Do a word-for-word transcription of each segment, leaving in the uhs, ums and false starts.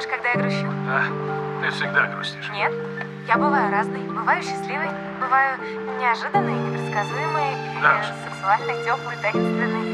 любишь, когда я грущу? А, ты всегда грустишь. Нет, я бываю разной. Бываю счастливой, бываю неожиданной, непредсказуемой, Да. и сексуальной, теплой, таинственной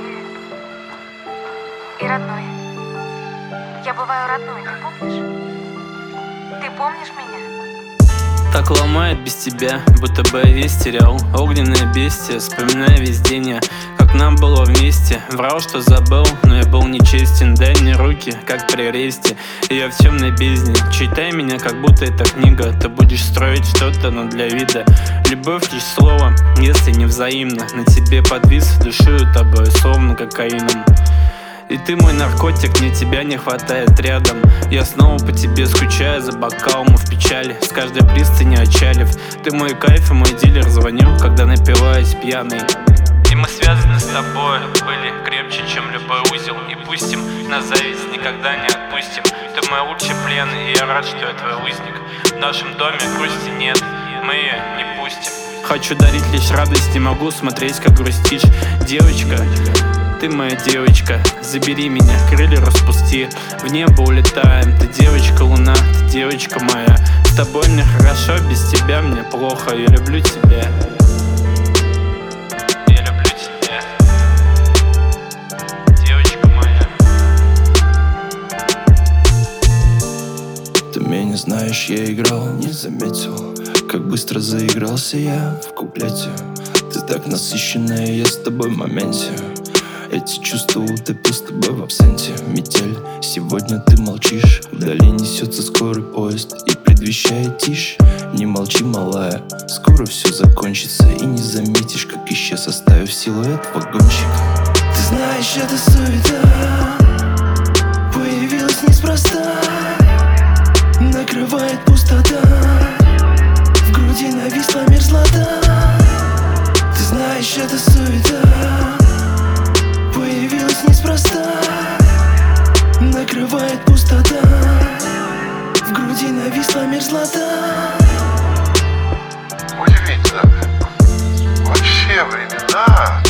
и... и родной. Я бываю родной, ты помнишь? Ты помнишь меня? Так ломает без тебя, будто бы я весь терял. Огненное бестие, вспоминая весь день я, как нам было вместе. Врал, что забыл, но я был нечестен. Дай мне руки, как при аресте, и я в темной бездне. Читай меня, как будто это книга. Ты будешь строить что-то, но для вида. Любовь лишь слово, если не взаимно. На тебе подвис, душую тобой, словно кокаином. И ты мой наркотик, мне тебя не хватает рядом. Я снова по тебе скучаю, за бокалом и в печали, с каждой пристани отчалив. Ты мой кайф и мой дилер, звоню, когда напиваюсь пьяный. И мы связаны с тобой, были крепче, чем любой узел. И пустим на зависть, никогда не отпустим. Ты мой лучший плен, и я рад, что я твой узник. В нашем доме грусти нет, мы ее не пустим. Хочу дарить лишь радость, не могу смотреть, как грустишь. Девочка, ты моя девочка, забери меня, крылья распусти. В небо улетаем, ты девочка луна, ты девочка моя. С тобой мне хорошо, без тебя мне плохо. Я люблю тебя. Я люблю тебя, девочка моя. Ты меня знаешь, я играл, не заметил, как быстро заигрался я в куплете. Ты так насыщенная, я с тобой в моменте. Эти чувства утопил с тобой в абсенте. Метель, сегодня ты молчишь. Вдали несется скорый поезд и предвещает тишь. Не молчи, малая, скоро все закончится. И не заметишь, как исчез, оставив силуэт вагончика. Ты знаешь, это суета появилась неспроста. Накрывает пустота, в груди нависла мерзлота. Ты знаешь, это суета появилась неспроста. Накрывает пустота, в груди нависла мерзлота. Удивительно. Вообще времена